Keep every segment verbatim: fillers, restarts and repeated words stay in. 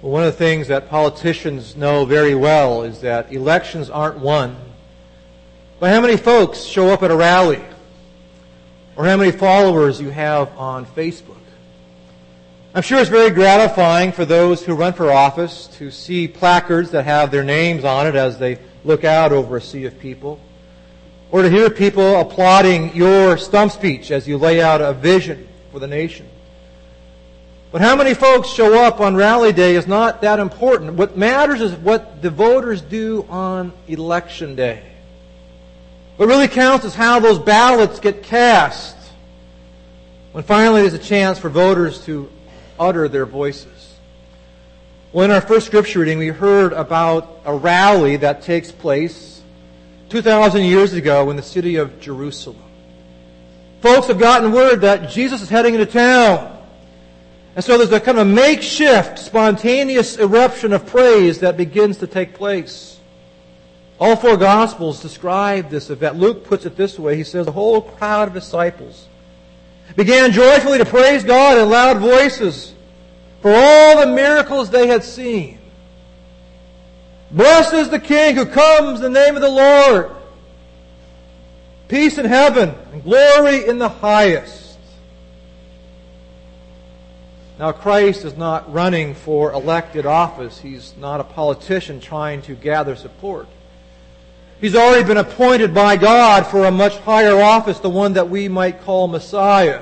Well, one of the things that politicians know very well is that elections aren't won by how many folks show up at a rally or how many followers you have on Facebook. I'm sure it's very gratifying for those who run for office to see placards that have their names on it as they look out over a sea of people, or to hear people applauding your stump speech as you lay out a vision for the nation. But how many folks show up on rally day is not that important. What matters is what the voters do on election day. What really counts is how those ballots get cast when finally there's a chance for voters to utter their voices. Well, in our first scripture reading, we heard about a rally that takes place two thousand years ago in the city of Jerusalem. Folks have gotten word that Jesus is heading into town. And so there's a kind of makeshift, spontaneous eruption of praise that begins to take place. All four Gospels describe this event. Luke puts it this way. He says, the whole crowd of disciples began joyfully to praise God in loud voices for all the miracles they had seen. Blessed is the King who comes in the name of the Lord. Peace in heaven and glory in the highest. Now, Christ is not running for elected office. He's not a politician trying to gather support. He's already been appointed by God for a much higher office, the one that we might call Messiah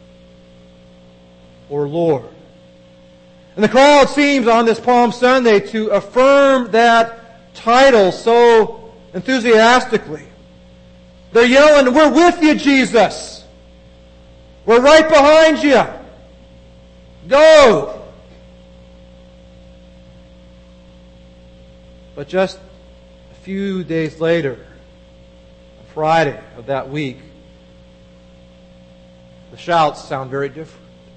or Lord. And the crowd seems on this Palm Sunday to affirm that title so enthusiastically. They're yelling, "We're with you, Jesus! We're right behind you! Go!" But just a few days later, on Friday of that week, the shouts sound very different.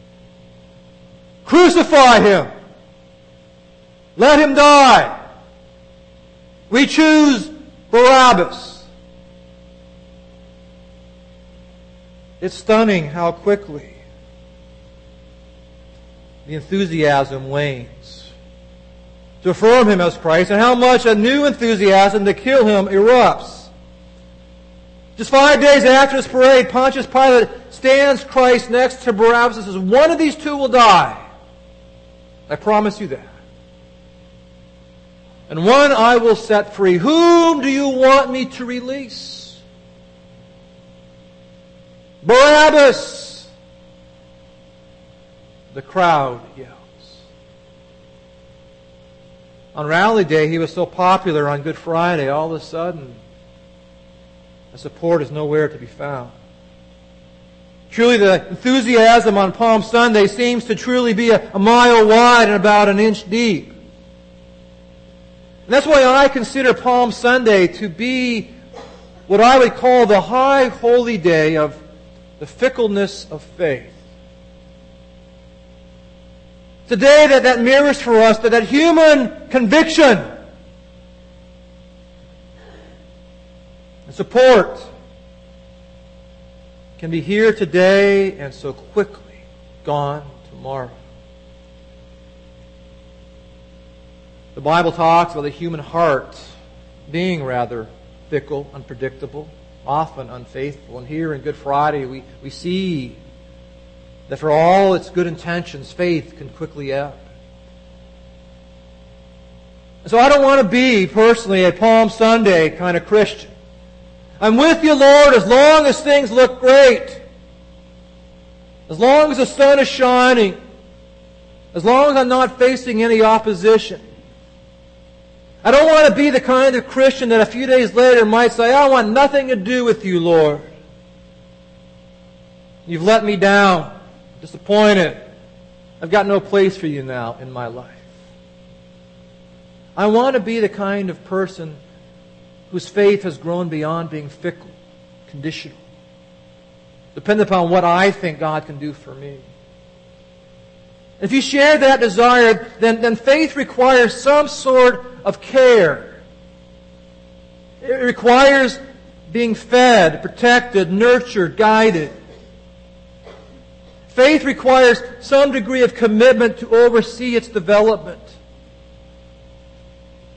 "Crucify him! Let him die! We choose Barabbas!" It's stunning how quickly the enthusiasm wanes to affirm him as Christ, and how much a new enthusiasm to kill him erupts. Just five days after this parade, Pontius Pilate stands Christ next to Barabbas and says, "One of these two will die. I promise you that. And one I will set free. Whom do you want me to release?" "Barabbas!" The crowd yells. On rally day, he was so popular on Good Friday, all of a sudden, the support is nowhere to be found. Truly, the enthusiasm on Palm Sunday seems to truly be a, a mile wide and about an inch deep. And that's why I consider Palm Sunday to be what I would call the high holy day of the fickleness of faith. It's a day that, that mirrors for us that, that human conviction and support can be here today and so quickly gone tomorrow. The Bible talks about the human heart being rather fickle, unpredictable, often unfaithful. And here in Good Friday we, we see that for all its good intentions, faith can quickly ebb. And so I don't want to be, personally, a Palm Sunday kind of Christian. I'm with you, Lord, as long as things look great. As long as the sun is shining. As long as I'm not facing any opposition. I don't want to be the kind of Christian that a few days later might say, "I want nothing to do with you, Lord. You've let me down. Disappointed. I've got no place for you now in my life." I want to be the kind of person whose faith has grown beyond being fickle, conditional, dependent upon what I think God can do for me. If you share that desire, then, then faith requires some sort of care. It requires being fed, protected, nurtured, guided. Faith requires some degree of commitment to oversee its development.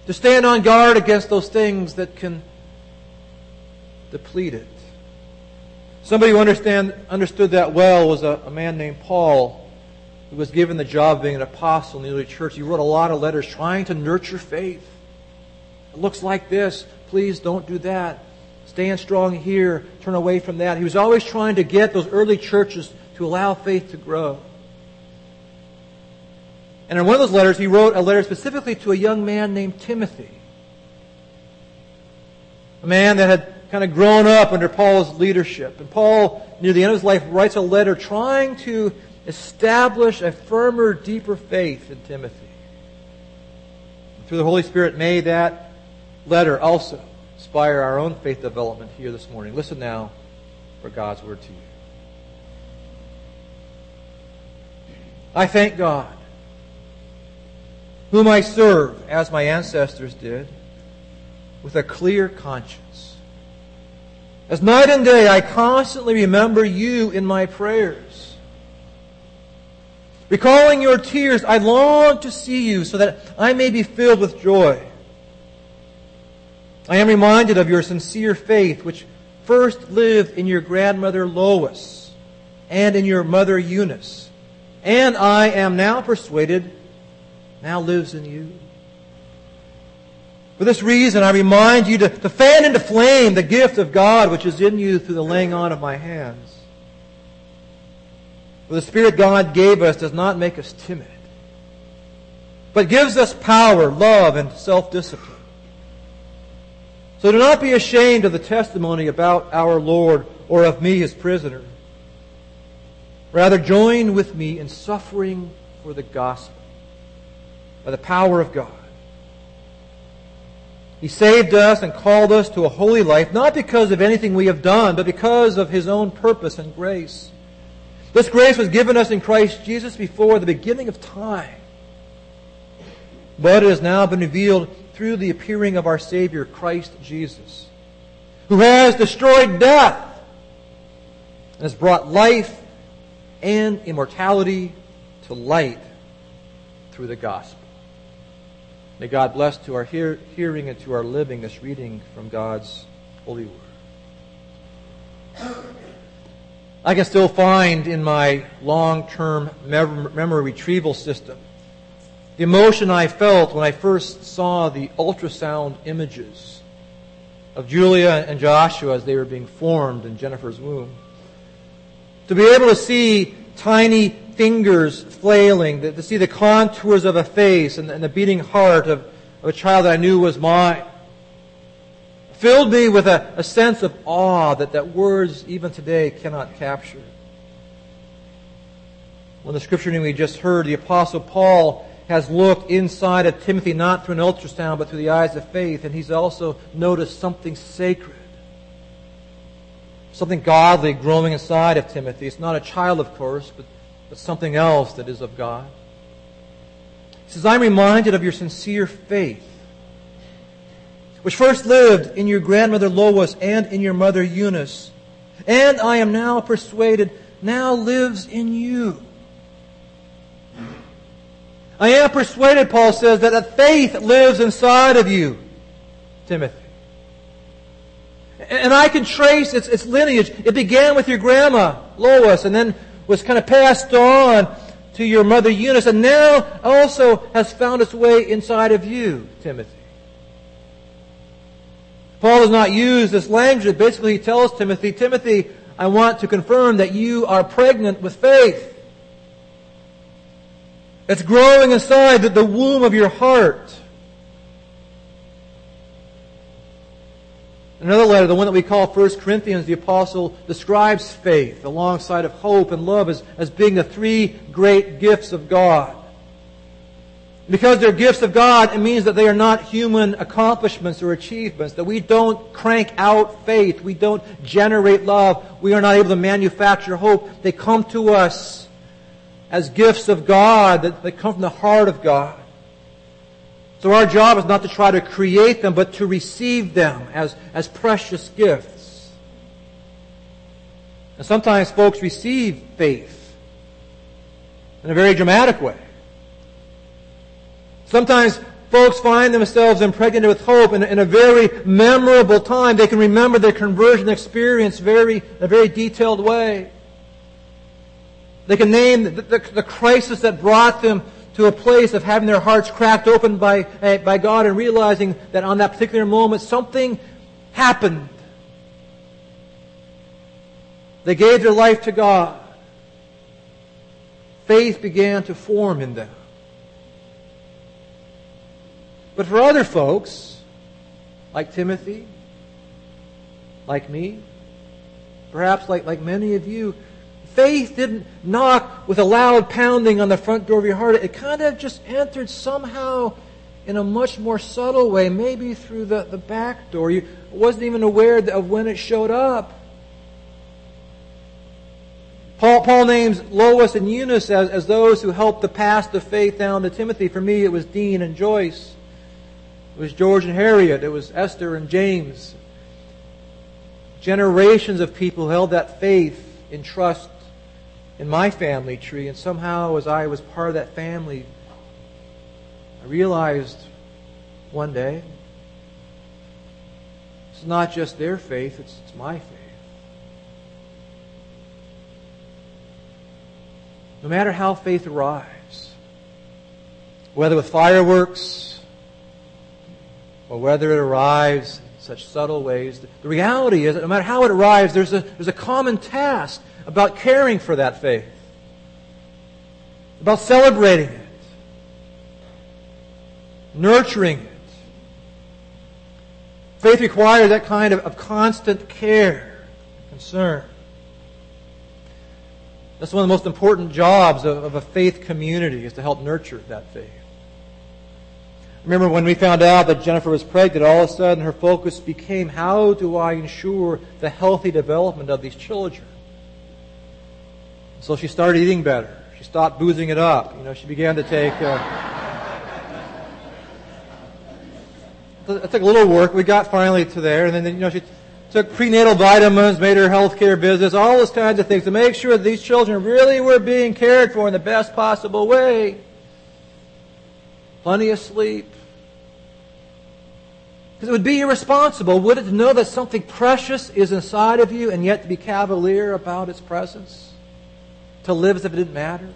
to stand on guard against those things that can deplete it. Somebody who understand, understood that well was a, a man named Paul, who was given the job of being an apostle in the early church. He wrote a lot of letters trying to nurture faith. It looks like this. Please don't do that. Stand strong here. Turn away from that. He was always trying to get those early churches to allow faith to grow. And in one of those letters, he wrote a letter specifically to a young man named Timothy. A man that had kind of grown up under Paul's leadership. And Paul, near the end of his life, writes a letter trying to establish a firmer, deeper faith in Timothy. Through the Holy Spirit, may that letter also inspire our own faith development here this morning. Listen now for God's word to you. I thank God, whom I serve, as my ancestors did, with a clear conscience. As night and day, I constantly remember you in my prayers. Recalling your tears, I long to see you so that I may be filled with joy. I am reminded of your sincere faith, which first lived in your grandmother Lois and in your mother Eunice, and I am now persuaded now lives in you. For this reason, I remind you to, to fan into flame the gift of God which is in you through the laying on of my hands. For the Spirit God gave us does not make us timid, but gives us power, love, and self-discipline. So do not be ashamed of the testimony about our Lord or of me, His prisoner. Rather, join with me in suffering for the gospel by the power of God. He saved us and called us to a holy life, not because of anything we have done, but because of His own purpose and grace. This grace was given us in Christ Jesus before the beginning of time, but it has now been revealed through the appearing of our Savior, Christ Jesus, who has destroyed death and has brought life and immortality to light through the gospel. May God bless to our hear, hearing and to our living this reading from God's holy word. I can still find in my long-term mem- memory retrieval system the emotion I felt when I first saw the ultrasound images of Julia and Joshua as they were being formed in Jennifer's womb. To be able to see tiny fingers flailing, to see the contours of a face and the beating heart of, of a child that I knew was mine, filled me with a, a sense of awe that, that words even today cannot capture. When the scripture reading we just heard, the Apostle Paul has looked inside of Timothy not through an ultrasound but through the eyes of faith, and he's also noticed something sacred, something godly growing inside of Timothy. It's not a child, of course, but, but something else that is of God. He says, I'm reminded of your sincere faith, which first lived in your grandmother Lois and in your mother Eunice, and I am now persuaded now lives in you. I am persuaded, Paul says, that that faith lives inside of you, Timothy. And I can trace its, its lineage. It began with your grandma, Lois, and then was kind of passed on to your mother Eunice, and now also has found its way inside of you, Timothy. Paul does not use this language. Basically, he tells Timothy, Timothy, I want to confirm that you are pregnant with faith. It's growing inside the, the womb of your heart. Another letter, the one that we call First Corinthians, the apostle describes faith alongside of hope and love as, as being the three great gifts of God. Because they're gifts of God, it means that they are not human accomplishments or achievements, that we don't crank out faith, we don't generate love, we are not able to manufacture hope. They come to us as gifts of God that, that come from the heart of God. So our job is not to try to create them, but to receive them as, as precious gifts. And sometimes folks receive faith in a very dramatic way. Sometimes folks find themselves impregnated with hope in, in a very memorable time. They can remember their conversion experience very, in a very detailed way. They can name the, the, the crisis that brought them to a place of having their hearts cracked open by, uh, by God and realizing that on that particular moment something happened. They gave their life to God. Faith began to form in them. But for other folks, like Timothy, like me, perhaps like, like many of you, faith didn't knock with a loud pounding on the front door of your heart. It kind of just entered somehow in a much more subtle way, maybe through the, the back door. You wasn't even aware of when it showed up. Paul, Paul names Lois and Eunice as, as those who helped to pass the faith down to Timothy. For me, it was Dean and Joyce. It was George and Harriet. It was Esther and James. Generations of people who held that faith in trust in my family tree. And somehow, as I was part of that family, I realized one day, it's not just their faith, it's, it's my faith. No matter how faith arrives, whether with fireworks or whether it arrives in such subtle ways, the reality is that no matter how it arrives, there's a, there's a common task about caring for that faith, about celebrating it, nurturing it. Faith requires that kind of, of constant care, concern. That's one of the most important jobs of, of a faith community, is to help nurture that faith. Remember when we found out that Jennifer was pregnant, all of a sudden her focus became, how do I ensure the healthy development of these children? So she started eating better. She stopped boozing it up. You know, she began to take... Uh, it took a little work. We got finally to there. And then, you know, she took prenatal vitamins, made her healthcare business, all those kinds of things to make sure that these children really were being cared for in the best possible way. Plenty of sleep. Because it would be irresponsible, would it, to know that something precious is inside of you and yet to be cavalier about its presence? To live as if it didn't matter?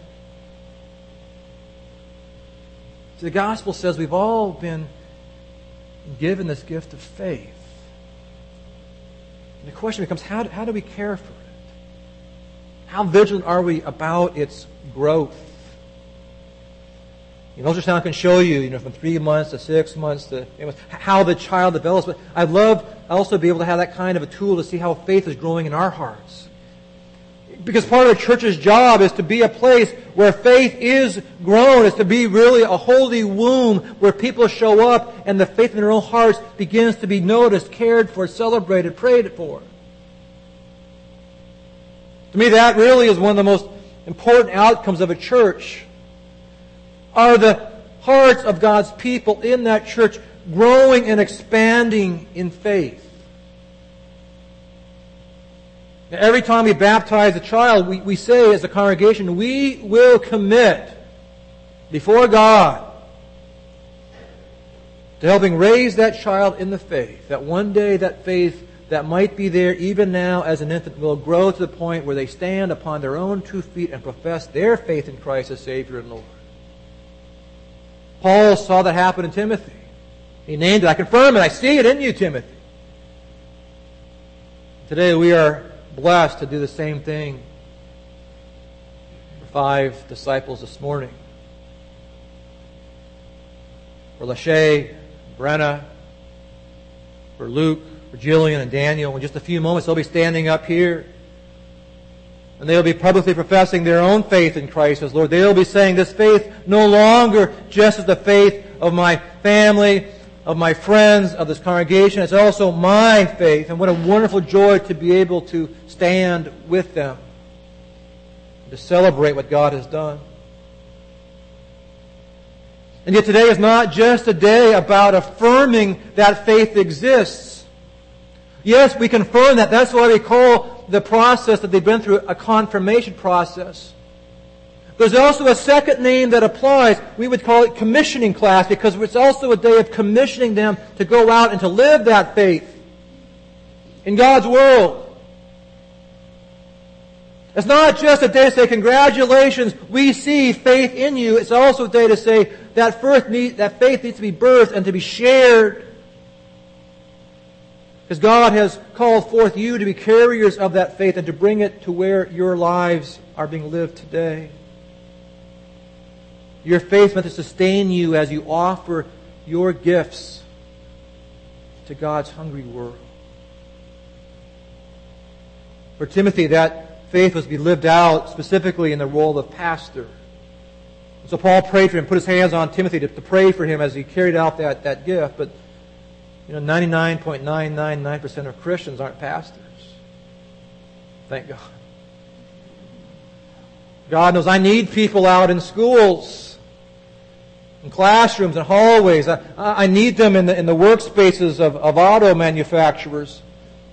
See, the gospel says we've all been given this gift of faith. And the question becomes, how do, how do we care for it? How vigilant are we about its growth? You know, ultrasound can show you, you know, from three months to six months to eight months, how the child develops. But I'd love also to be able to have that kind of a tool to see how faith is growing in our hearts. Because part of the church's job is to be a place where faith is grown. It's to be really a holy womb where people show up and the faith in their own hearts begins to be noticed, cared for, celebrated, prayed for. To me, that really is one of the most important outcomes of a church. Are the hearts of God's people in that church growing and expanding in faith? Now, every time we baptize a child, we, we say as a congregation, we will commit before God to helping raise that child in the faith. That one day that faith that might be there even now as an infant will grow to the point where they stand upon their own two feet and profess their faith in Christ as Savior and Lord. Paul saw that happen in Timothy. He named it. I confirm it. I see it in you, Timothy. Today we are blessed to do the same thing for five disciples this morning. For Lachey, Brenna, for Luke, for Jillian and Daniel. In just a few moments they'll be standing up here. And they'll be publicly professing their own faith in Christ as Lord. They'll be saying this faith no longer just as the faith of my family, of my friends, of this congregation. It's also my faith. And what a wonderful joy to be able to stand with them, to celebrate what God has done. And yet today is not just a day about affirming that faith exists. Yes, we confirm that. That's why we call the process that they've been through a confirmation process. There's also a second name that applies. We would call it commissioning class, because it's also a day of commissioning them to go out and to live that faith in God's world. It's not just a day to say, congratulations, we see faith in you. It's also a day to say that, first need, that faith needs to be birthed and to be shared. Because God has called forth you to be carriers of that faith and to bring it to where your lives are being lived today. Your faith meant to sustain you as you offer your gifts to God's hungry world. For Timothy, that faith was to be lived out specifically in the role of pastor. So Paul prayed for him, put his hands on Timothy to, to pray for him as he carried out that, that gift. But you know, ninety-nine point nine nine nine percent of Christians aren't pastors. Thank God. God knows I need people out in schools, in classrooms, and hallways. I, I need them in the, in the workspaces of, of auto manufacturers.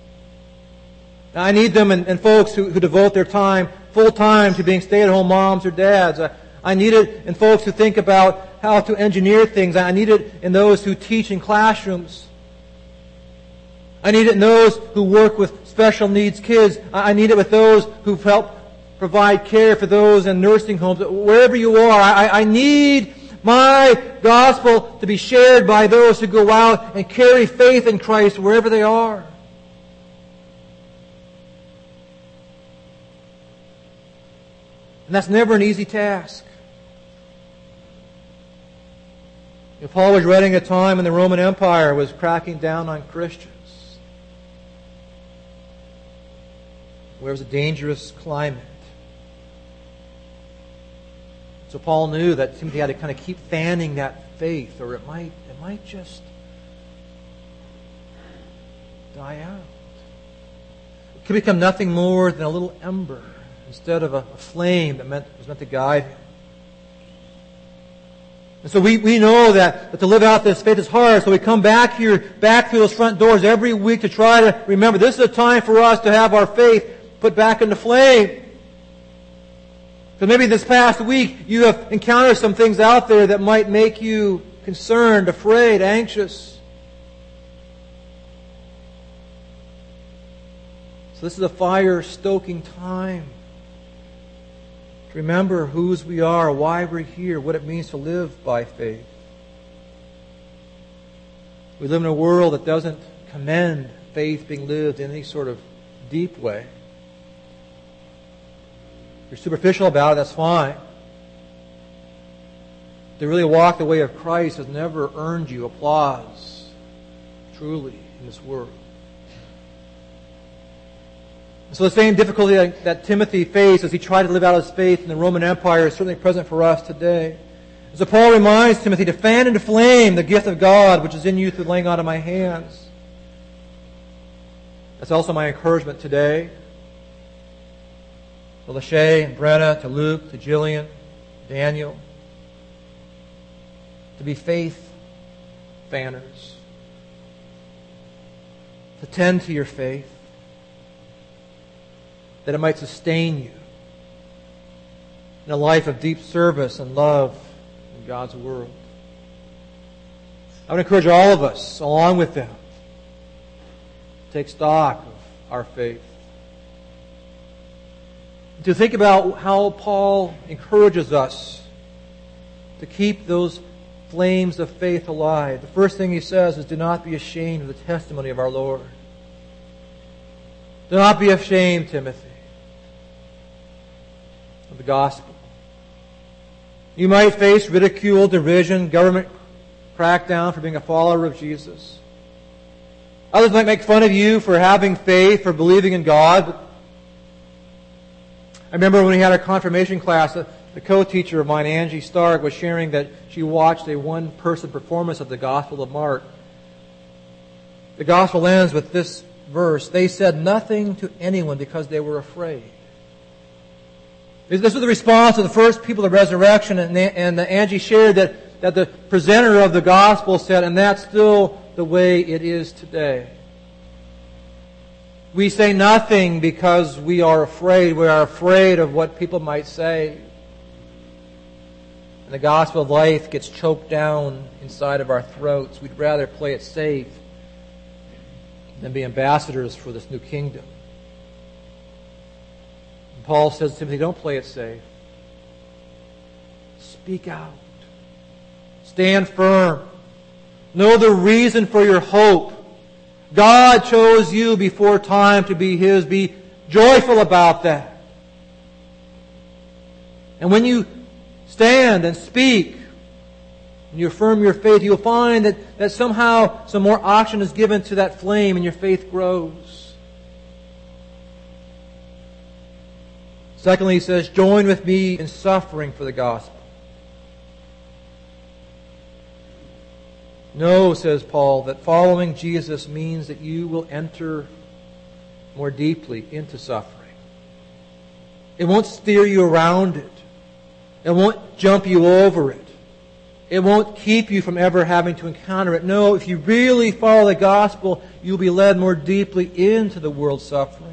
I need them in, in folks who, who devote their time full time to being stay-at-home moms or dads. I, I need it in folks who think about how to engineer things. I need it in those who teach in classrooms. I need it in those who work with special needs kids. I, I need it with those who help provide care for those in nursing homes. Wherever you are, I, I need my gospel to be shared by those who go out and carry faith in Christ wherever they are. And that's never an easy task. You know, Paul was writing at a time when the Roman Empire was cracking down on Christians, where it was a dangerous climate. So Paul knew that Timothy had to kind of keep fanning that faith, or it might, it might just die out. It could become nothing more than a little ember, instead of a, a flame that meant, was meant to guide him. And so we, we know that, that to live out this faith is hard. So we come back here, back through those front doors every week to try to remember this is a time for us to have our faith put back into flame. So maybe this past week you have encountered some things out there that might make you concerned, afraid, anxious. So this is a fire-stoking time. To remember whose we are, why we're here, what it means to live by faith. We live in a world that doesn't commend faith being lived in any sort of deep way. If you're superficial about it, that's fine. To really walk the way of Christ has never earned you applause, truly, in this world. So the same difficulty that Timothy faced as he tried to live out his faith in the Roman Empire is certainly present for us today. So Paul reminds Timothy to fan into flame the gift of God which is in you through the laying on of my hands. That's also my encouragement today. To Lachey and Brenna, to Luke, to Jillian, Daniel, to be faith fanners. To tend to your faith, that it might sustain you in a life of deep service and love in God's world. I would encourage all of us, along with them, to take stock of our faith. To think about how Paul encourages us to keep those flames of faith alive. The first thing he says is, do not be ashamed of the testimony of our Lord. Do not be ashamed, Timothy, of the gospel. You might face ridicule, derision, government crackdown for being a follower of Jesus. Others might make fun of you for having faith, for believing in God. I remember when we had our confirmation class, the, the co-teacher of mine, Angie Stark, was sharing that she watched a one-person performance of the Gospel of Mark. The Gospel ends with this verse: they said nothing to anyone because they were afraid. This was the response of the first people of the resurrection, and, and Angie shared that, that the presenter of the gospel said, and that's still the way it is today. We say nothing because we are afraid. We are afraid of what people might say. and the gospel of life gets choked down inside of our throats, we'd rather play it safe than be ambassadors for this new kingdom. And Paul says to Timothy, don't play it safe. Speak out. Stand firm. Know the reason for your hope. God chose you before time to be His. Be joyful about that. And when you stand and speak, and you affirm your faith, you'll find that, that somehow some more oxygen is given to that flame and your faith grows. Secondly, he says, join with me in suffering for the gospel. No, says Paul, that following Jesus means that you will enter more deeply into suffering. It won't steer you around it. It won't jump you over it. It won't keep you from ever having to encounter it. No, if you really follow the gospel, you'll be led more deeply into the world's suffering.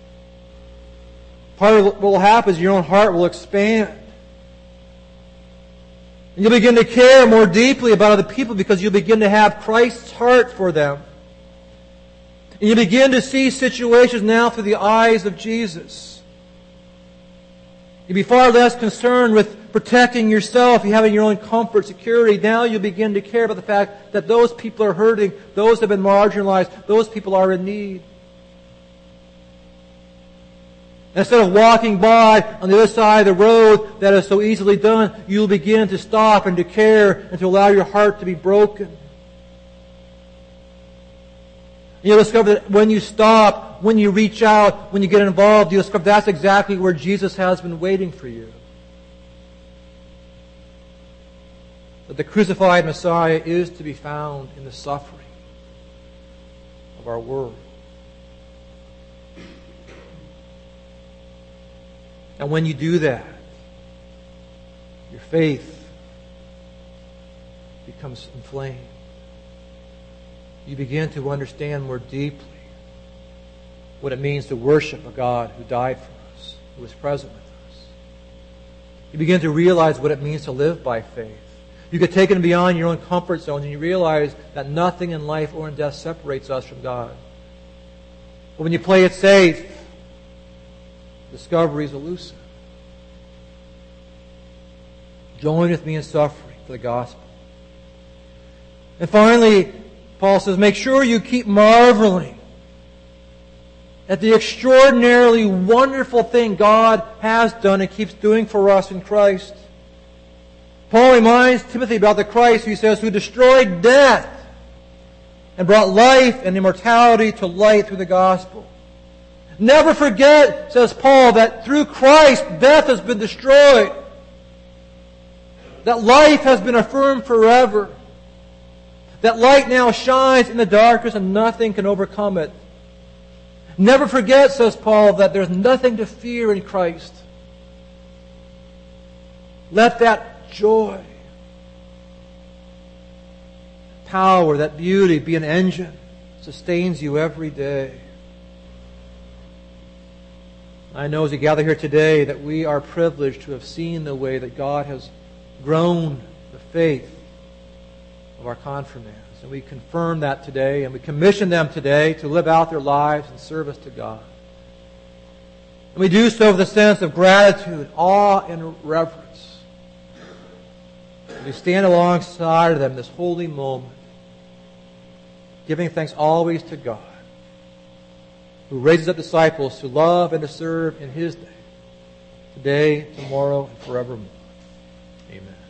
Part of what will happen is your own heart will expand. And you'll begin to care more deeply about other people because you'll begin to have Christ's heart for them. And you begin to see situations now through the eyes of Jesus. You'll be far less concerned with protecting yourself, you having your own comfort, security. Now you begin to care about the fact that those people are hurting, those have been marginalized, those people are in need. Instead of walking by on the other side of the road that is so easily done, you'll begin to stop and to care and to allow your heart to be broken. You'll discover that when you stop, when you reach out, when you get involved, you'll discover that's exactly where Jesus has been waiting for you. That the crucified Messiah is to be found in the suffering of our world. And when you do that, your faith becomes inflamed. You begin to understand more deeply what it means to worship a God who died for us, who was present with us. You begin to realize what it means to live by faith. You get taken beyond your own comfort zone and you realize that nothing in life or in death separates us from God. But when you play it safe, discovery is elusive. Join with me in suffering for the gospel. And finally, Paul says, make sure you keep marveling at the extraordinarily wonderful thing God has done and keeps doing for us in Christ. Paul reminds Timothy about the Christ, he says, who destroyed death and brought life and immortality to light through the gospel. Never forget, says Paul, that through Christ death has been destroyed. That life has been affirmed forever. That light now shines in the darkness and nothing can overcome it. Never forget, says Paul, that there's nothing to fear in Christ. Let that joy, power, that beauty be an engine that sustains you every day. I know as we gather here today that we are privileged to have seen the way that God has grown the faith of our confirmands. And we confirm that today, and we commission them today to live out their lives in service to God. And we do so with a sense of gratitude, awe, and reverence. And we stand alongside of them this holy moment, giving thanks always to God, who raises up disciples to love and to serve in His name, today, tomorrow, and forevermore. Amen.